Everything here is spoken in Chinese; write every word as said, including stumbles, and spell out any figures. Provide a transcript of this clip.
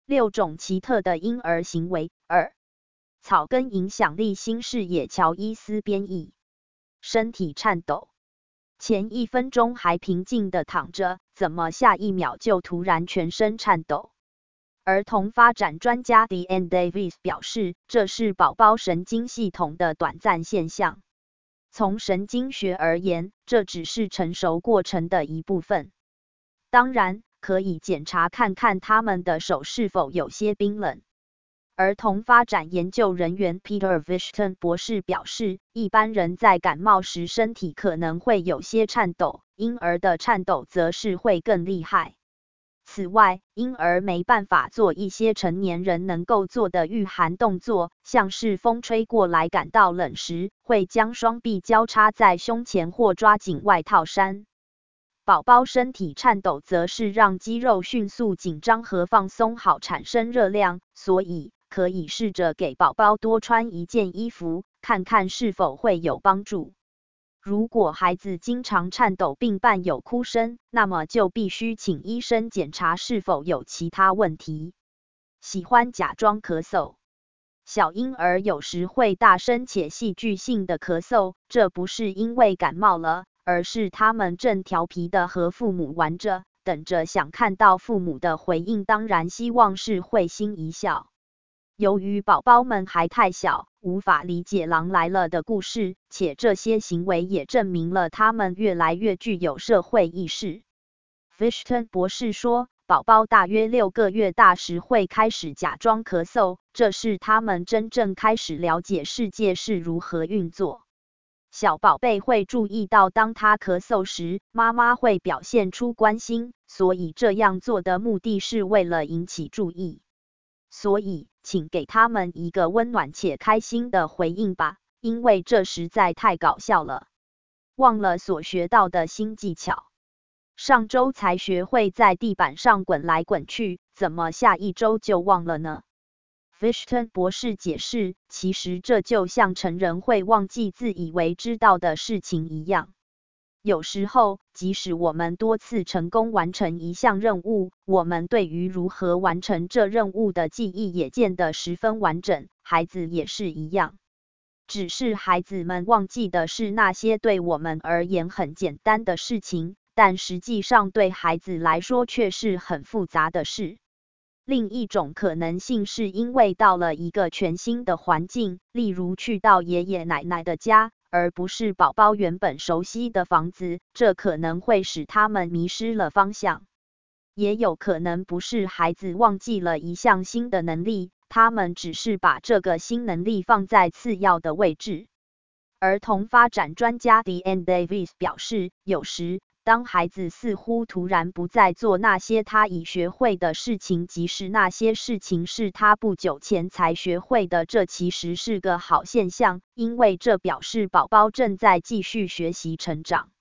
六种奇特的婴儿行为。二、草根影响力新视野乔伊斯编译。身体颤抖，前一分钟还平静地躺着，怎么下一秒就突然全身颤抖？儿童发展专家 Dean Davis 表示，这是宝宝神经系统的短暂现象。从神经学而言，这只是成熟过程的一部分。当然，可以检查看看他们的手是否有些冰冷。儿童发展研究人员 Peter Vishton 博士表示，一般人在感冒时身体可能会有些颤抖，婴儿的颤抖则是会更厉害。此外，婴儿没办法做一些成年人能够做的御寒动作，像是风吹过来感到冷时，会将双臂交叉在胸前或抓紧外套衫。宝宝身体颤抖则是让肌肉迅速紧张和放松好产生热量，所以可以试着给宝宝多穿一件衣服，看看是否会有帮助。如果孩子经常颤抖并伴有哭声，那么就必须请医生检查是否有其他问题。喜欢假装咳嗽，小婴儿有时会大声且戏剧性的咳嗽，这不是因为感冒了，而是他们正调皮的和父母玩着，等着想看到父母的回应，当然希望是会心一笑。由于宝宝们还太小，无法理解狼来了的故事，且这些行为也证明了他们越来越具有社会意识。Vishton 博士说，宝宝大约六个月大时会开始假装咳嗽，这是他们真正开始了解世界是如何运作。小宝贝会注意到当他咳嗽时，妈妈会表现出关心，所以这样做的目的是为了引起注意。所以，请给他们一个温暖且开心的回应吧，因为这实在太搞笑了。忘了所学到的新技巧。上周才学会在地板上滚来滚去，怎么下一周就忘了呢？ Vishton 博士解释，其实这就像成人会忘记自以为知道的事情一样。有时候，即使我们多次成功完成一项任务，我们对于如何完成这任务的记忆也建得十分完整，孩子也是一样。只是孩子们忘记的是那些对我们而言很简单的事情，但实际上对孩子来说却是很复杂的事。另一种可能性是因为到了一个全新的环境，例如去到爷爷奶奶的家，而不是宝宝原本熟悉的房子，这可能会使他们迷失了方向。也有可能不是孩子忘记了一项新的能力，他们只是把这个新能力放在次要的位置。儿童发展专家 Dean Davis 表示，有时当孩子似乎突然不再做那些他已学会的事情，即使那些事情是他不久前才学会的，这其实是个好现象，因为这表示宝宝正在继续学习成长。